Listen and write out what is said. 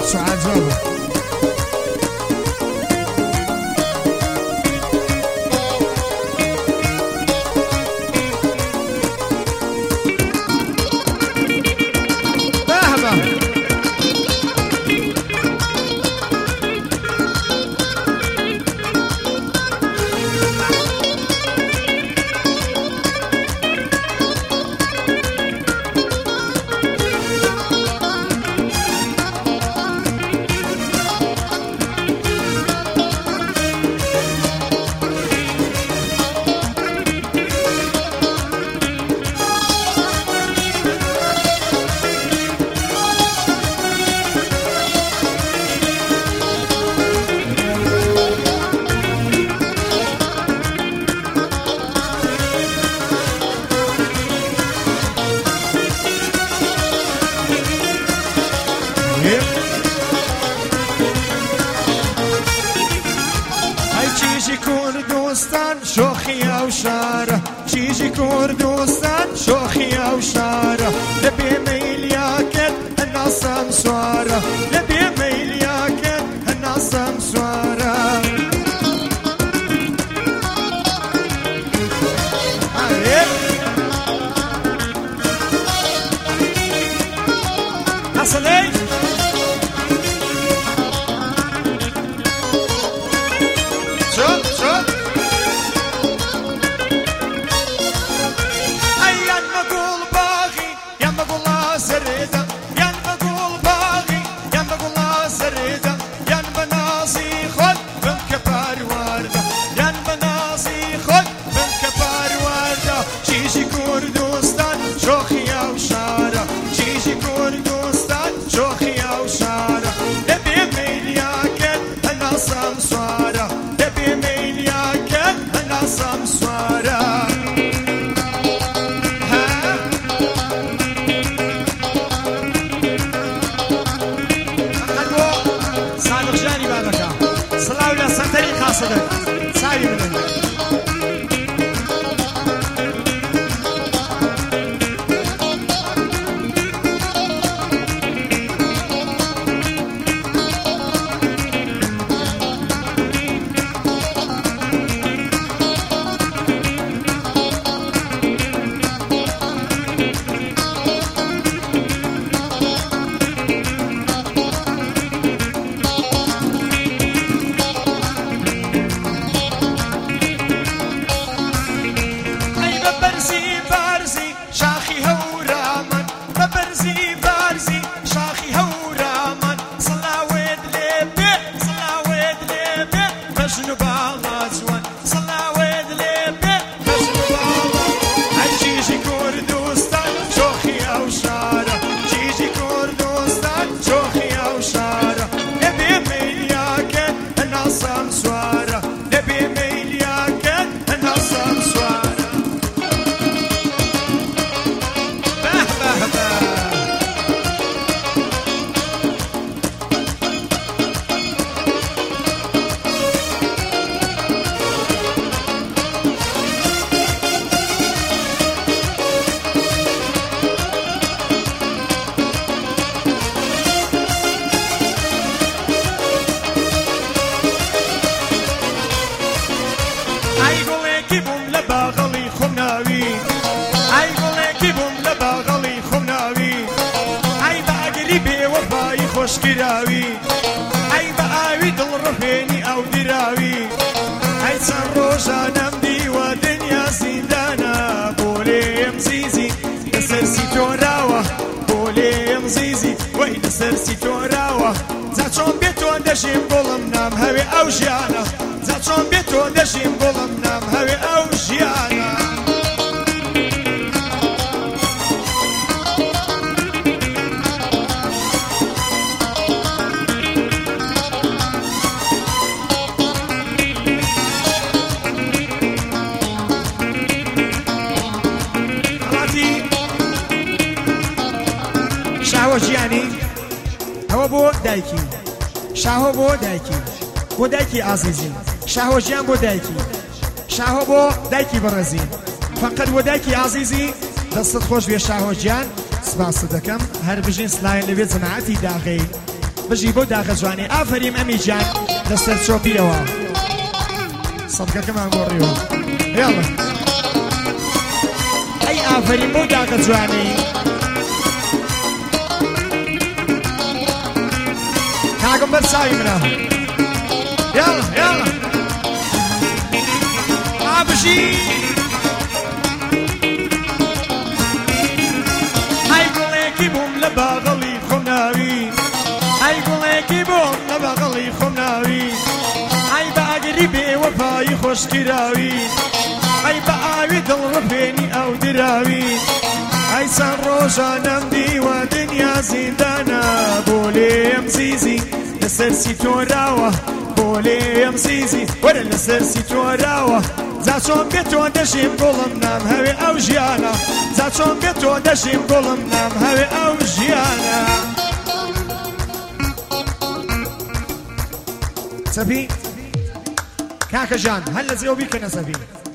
سعاد جوابه كردستان شوخية وشارة شيجي كردستان شوخية وشارة لبي ميل ياكل الناس مسوارة لبي ميل ياكل الناس مسوارة أصلي خوشگراوی ای با آوی دل رفینی او دراوی ای سر روشانم دیو دنیا زندانا بولیم زیزی دسر سی تو راوه بولیم زیزی وی دسر سی تو راوه زچون بیتون دشیم بولم نام هوی او جیانا زچون بیتون دشیم بولم نام هوی او جیانا جیانی هوا بو دایکی شاه بو دایکی عزیزی شاه جیان بو دایکی شاه بو دایکی برزی فقط بو دایکی عزیزی دست خوش بی شاه جیان سپاس دکم هر بجین سلای لبی جماعتی داخل بژی بۆ داخە جوانێ ئافریم ئەمی جان لەسەر چۆپیەوە سەدکەکەمان گۆڕیوە یاڵە ئەی ئافریم بۆ داخە جوانەی کاگم بەرچاوی منە یاڵە یاڵە ئابژی ئەی گوڵێکی بووم لە باغەڵی خۆم ناوی ئەی گوڵێکی بووم لە باغەڵی خۆم ناوی ئەی بە ئاگری بێوەفایی خۆشکراوی ئەی بە ئاوی دڵڕفێنی ئەو دراوی ئەی چەند ڕۆژانەم دیوە دنیا زیندانە بۆ لێم زیزی لەسەرسی تۆراوە بۆ لێم زیزی وەرە لەسەرسی تۆراوە جا چۆن بێت تۆ دەژیم گوڵم نام هەوێ ئەو ژیانە جا چۆن بێت تۆ دەژیم گوڵم نام هەوێ ئەو ژیانە سەبی کاکە جان هەر لە جێو بیکەنە سەبی